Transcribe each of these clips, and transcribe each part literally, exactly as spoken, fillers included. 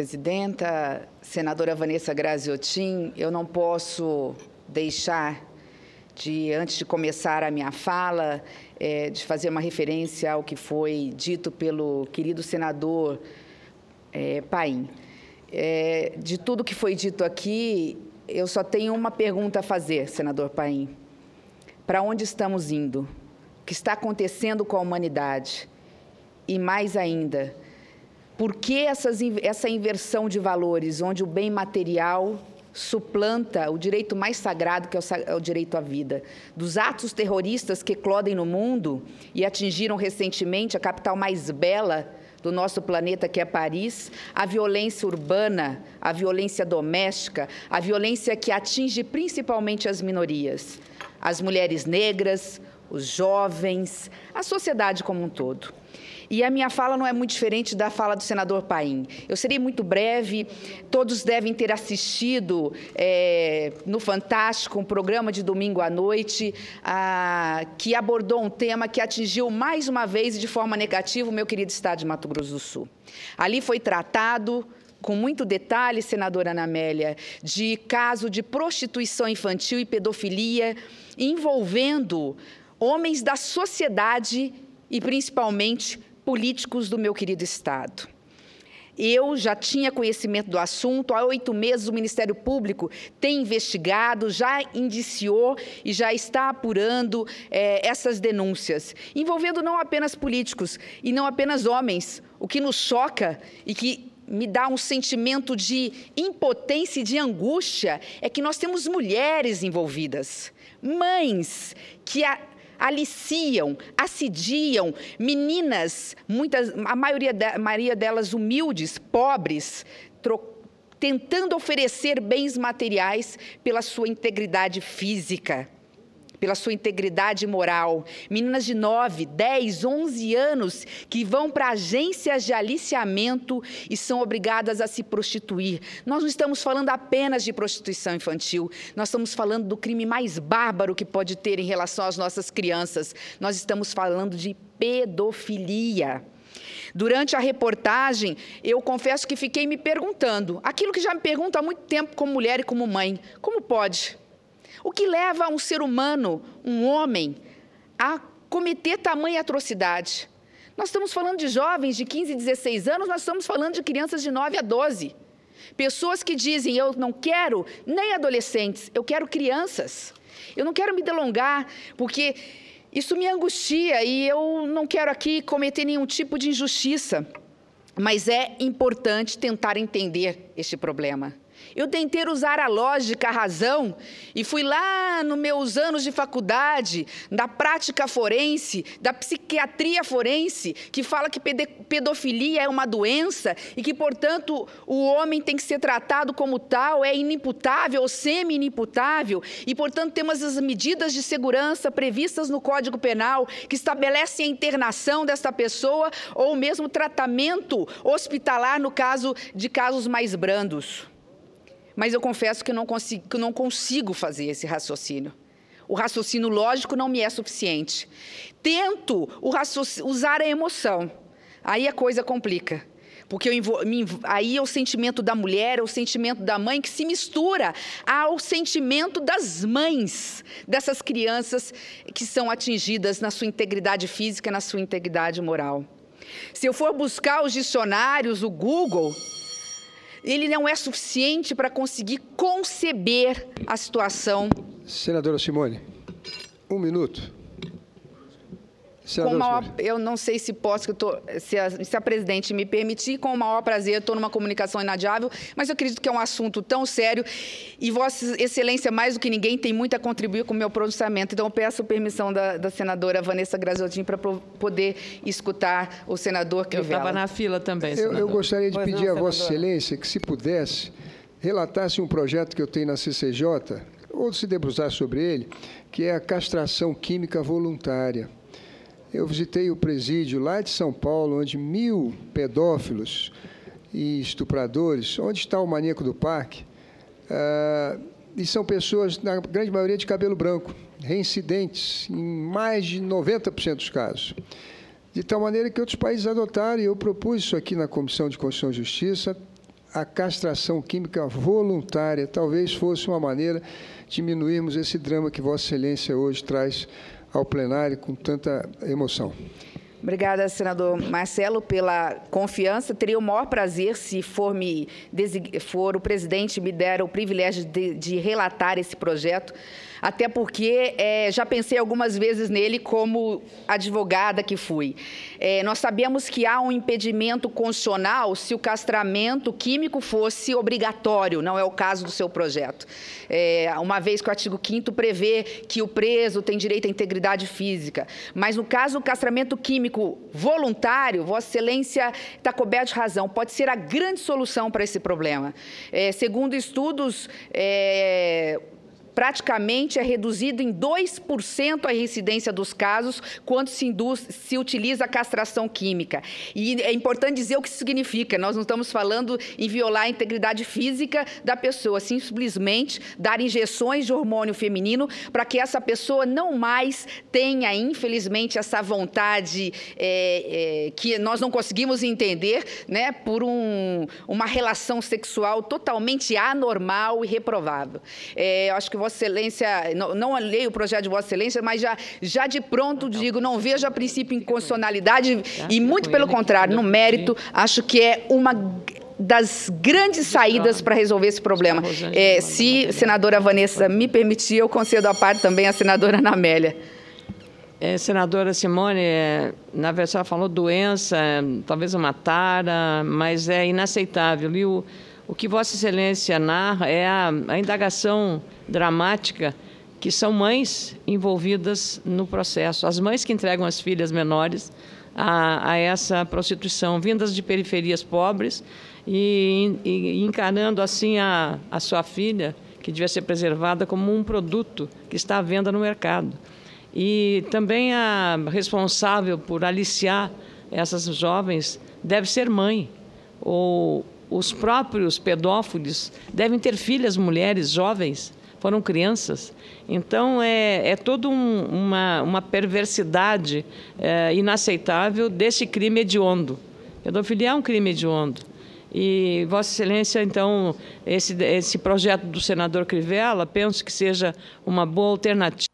Presidenta, senadora Vanessa Graziotin, eu não posso deixar de, antes de começar a minha fala, é, de fazer uma referência ao que foi dito pelo querido senador é, Paim. É, de tudo que foi dito aqui, eu só tenho uma pergunta a fazer, senador Paim. Para onde estamos indo? O que está acontecendo com a humanidade? E mais ainda, por que essas, essa inversão de valores, onde o bem material suplanta o direito mais sagrado, que é o, é o direito à vida? Dos atos terroristas que eclodem no mundo e atingiram recentemente a capital mais bela do nosso planeta, que é Paris, a violência urbana, a violência doméstica, a violência que atinge principalmente as minorias, as mulheres negras, os jovens, a sociedade como um todo. E a minha fala não é muito diferente da fala do senador Paim. Eu serei muito breve, todos devem ter assistido é, no Fantástico, um programa de domingo à noite, a, que abordou um tema que atingiu mais uma vez e de forma negativa o meu querido estado de Mato Grosso do Sul. Ali foi tratado, com muito detalhe, senadora Ana Amélia, de caso de prostituição infantil e pedofilia envolvendo homens da sociedade e, principalmente, políticos do meu querido estado. Eu já tinha conhecimento do assunto, há oito meses o Ministério Público tem investigado, já indiciou e já está apurando é, essas denúncias, envolvendo não apenas políticos e não apenas homens. O que nos choca e que me dá um sentimento de impotência e de angústia é que nós temos mulheres envolvidas, mães que a aliciam, assediam meninas, muitas, a maioria, de, a maioria delas humildes, pobres, tentando oferecer bens materiais pela sua integridade física, pela sua integridade moral. Meninas de nove, dez, onze anos que vão para agências de aliciamento e são obrigadas a se prostituir. Nós não estamos falando apenas de prostituição infantil, nós estamos falando do crime mais bárbaro que pode ter em relação às nossas crianças. Nós estamos falando de pedofilia. Durante a reportagem, eu confesso que fiquei me perguntando, aquilo que já me pergunto há muito tempo como mulher e como mãe, como pode? O que leva um ser humano, um homem, a cometer tamanha atrocidade? Nós estamos falando de jovens de quinze, dezesseis anos, nós estamos falando de crianças de nove a doze. Pessoas que dizem, eu não quero nem adolescentes, eu quero crianças. Eu não quero me delongar, porque isso me angustia e eu não quero aqui cometer nenhum tipo de injustiça. Mas é importante tentar entender este problema. Eu tentei usar a lógica, a razão, e fui lá nos meus anos de faculdade, da prática forense, da psiquiatria forense, que fala que pedofilia é uma doença e que, portanto, o homem tem que ser tratado como tal, é inimputável ou semi-inimputável, e, portanto, temos as medidas de segurança previstas no Código Penal que estabelecem a internação desta pessoa ou mesmo tratamento hospitalar no caso de casos mais brandos. Mas eu confesso que não consigo, que não consigo fazer esse raciocínio. O raciocínio lógico não me é suficiente. Tento o usar a emoção. Aí a coisa complica. Porque eu, me, aí é o sentimento da mulher, é o sentimento da mãe que se mistura ao sentimento das mães, dessas crianças que são atingidas na sua integridade física, na sua integridade moral. Se eu for buscar os dicionários, o Google, ele não é suficiente para conseguir conceber a situação. Senadora Simone, um minuto. Com maior, eu não sei se posso, eu tô, se, a, se a presidente me permitir, com o maior prazer, estou numa comunicação inadiável, mas eu acredito que é um assunto tão sério e Vossa Excelência, mais do que ninguém, tem muito a contribuir com o meu pronunciamento. Então, eu peço permissão da, da senadora Vanessa Graziotin para poder escutar o senador Crivella. Eu estava na fila também, eu, eu gostaria de pois pedir não, a Vossa Excelência que, se pudesse, relatasse um projeto que eu tenho na C C J, ou se debruçar sobre ele, que é a castração química voluntária. Eu visitei o presídio lá de São Paulo, onde mil pedófilos e estupradores, onde está o maníaco do parque, ah, e são pessoas, na grande maioria, de cabelo branco, reincidentes, em mais de noventa por cento dos casos. De tal maneira que outros países adotaram, e eu propus isso aqui na Comissão de Constituição e Justiça, a castração química voluntária. Talvez fosse uma maneira de diminuirmos esse drama que Vossa Excelência hoje traz ao plenário com tanta emoção. Obrigada, senador Marcelo, pela confiança. Teria o maior prazer se for, me, for o presidente me der o privilégio de, de relatar esse projeto, até porque é, já pensei algumas vezes nele como advogada que fui. É, nós sabemos que há um impedimento constitucional se o castramento químico fosse obrigatório, não é o caso do seu projeto. É, uma vez que o artigo quinto prevê que o preso tem direito à integridade física, mas no caso do castramento químico voluntário, Vossa Excelência está coberto de razão, pode ser a grande solução para esse problema. É, segundo estudos, é, praticamente é reduzido em dois por cento a reincidência dos casos quando se, induz, se utiliza a castração química. E é importante dizer o que isso significa. Nós não estamos falando em violar a integridade física da pessoa, simplesmente dar injeções de hormônio feminino para que essa pessoa não mais tenha, infelizmente, essa vontade é, é, que nós não conseguimos entender, né, por um, uma relação sexual totalmente anormal e reprovável. É, eu acho que Vossa Excelência, não, não leio o projeto de Vossa Excelência, mas já, já de pronto digo, não vejo a princípio inconstitucionalidade e, muito pelo contrário, no mérito, acho que é uma das grandes saídas para resolver esse problema. É, se a senadora Vanessa me permitir, eu concedo a parte também à senadora Ana Amélia. É, senadora Simone, é, na verdade, ela falou doença, talvez uma tara, mas é inaceitável. E o, o que Vossa Excelência narra é a, a indagação dramática que são mães envolvidas no processo, as mães que entregam as filhas menores a, a essa prostituição, vindas de periferias pobres e, e, e encarando assim a, a sua filha, que devia ser preservada, como um produto que está à venda no mercado. E também a responsável por aliciar essas jovens deve ser mãe, ou os próprios pedófilos devem ter filhas mulheres jovens, foram crianças. Então, é, é toda um, uma, uma perversidade é, inaceitável desse crime hediondo. Pedofilia é um crime hediondo. E, Vossa Excelência, então, esse, esse projeto do senador Crivella, penso que seja uma boa alternativa.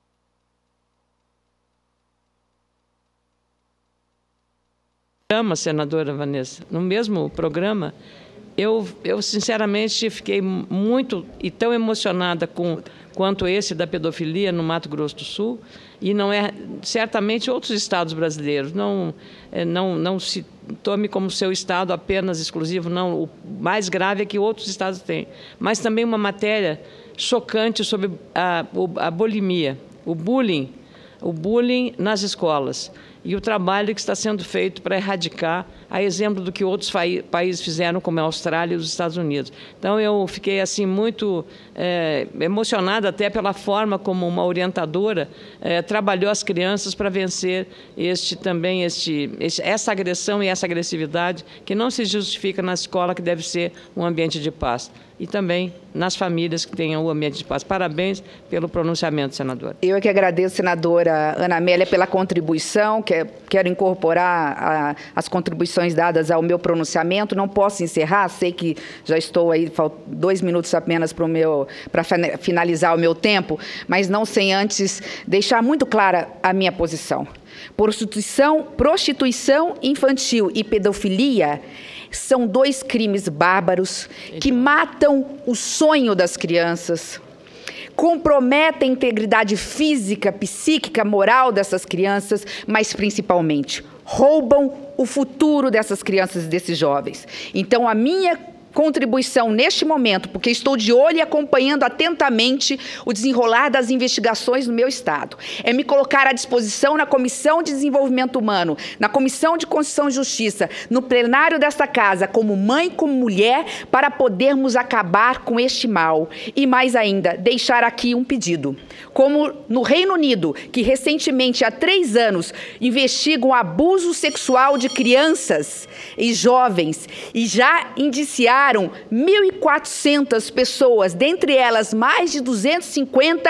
Senadora Vanessa, no mesmo programa, eu, eu sinceramente fiquei muito e tão emocionada com quanto esse da pedofilia no Mato Grosso do Sul, e não é certamente outros estados brasileiros. Não, não, não se tome como seu estado apenas exclusivo, não. O mais grave é que outros estados têm. Mas também uma matéria chocante sobre a, a bulimia, o bullying, o bullying nas escolas. E o trabalho que está sendo feito para erradicar, a exemplo do que outros países fizeram, como a Austrália e os Estados Unidos. Então, eu fiquei assim muito é, emocionada até pela forma como uma orientadora é, trabalhou as crianças para vencer este, também este, este, essa agressão e essa agressividade que não se justifica na escola, que deve ser um ambiente de paz. E também nas famílias que tenham o ambiente de paz. Parabéns pelo pronunciamento, senadora. Eu é que agradeço, senadora Ana Amélia, pela contribuição. Quero incorporar a, as contribuições dadas ao meu pronunciamento. Não posso encerrar, sei que já estou aí, faltam dois minutos apenas para o meu, para finalizar o meu tempo, mas não sem antes deixar muito clara a minha posição. Prostituição, prostituição infantil e pedofilia são dois crimes bárbaros que matam o sonho das crianças, comprometem a integridade física, psíquica, moral dessas crianças, mas, principalmente, roubam o futuro dessas crianças e desses jovens. Então, a minha contribuição neste momento, porque estou de olho e acompanhando atentamente o desenrolar das investigações no meu estado, é me colocar à disposição na Comissão de Desenvolvimento Humano, na Comissão de Constituição e Justiça, no plenário desta casa, como mãe, como mulher, para podermos acabar com este mal. E mais ainda, deixar aqui um pedido. Como no Reino Unido, que recentemente, há três anos, investiga o abuso sexual de crianças e jovens, e já indiciaram mil e quatrocentas pessoas, dentre elas mais de duzentos e cinquenta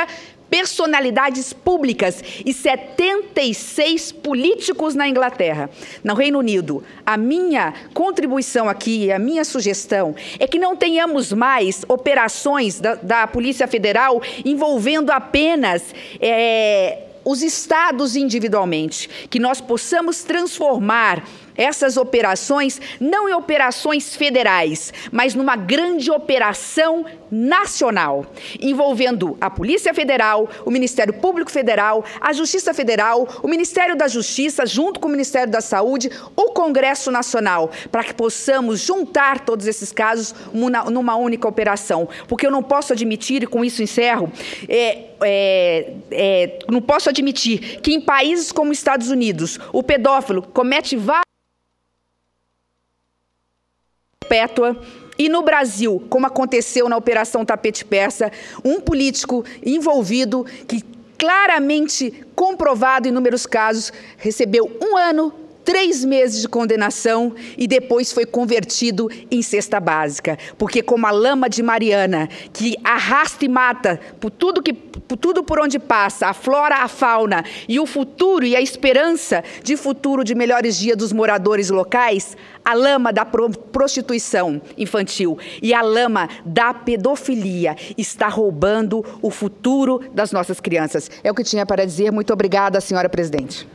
personalidades públicas e setenta e seis políticos na Inglaterra. No Reino Unido, a minha contribuição aqui, a minha sugestão é que não tenhamos mais operações da, da Polícia Federal envolvendo apenas é, os estados individualmente, que nós possamos transformar essas operações não em operações federais, mas numa grande operação nacional, envolvendo a Polícia Federal, o Ministério Público Federal, a Justiça Federal, o Ministério da Justiça, junto com o Ministério da Saúde, o Congresso Nacional, para que possamos juntar todos esses casos numa única operação. Porque eu não posso admitir, e com isso encerro, é, é, é, não posso admitir que em países como os Estados Unidos, o pedófilo comete vários perpétua, e no Brasil, como aconteceu na Operação Tapete Persa, um político envolvido que claramente comprovado em inúmeros casos, recebeu um ano, três meses de condenação e depois foi convertido em cesta básica. Porque como a lama de Mariana, que arrasta e mata por tudo, que, por tudo por onde passa, a flora, a fauna e o futuro e a esperança de futuro de melhores dias dos moradores locais, a lama da prostituição infantil e a lama da pedofilia está roubando o futuro das nossas crianças. É o que tinha para dizer. Muito obrigada, senhora presidente.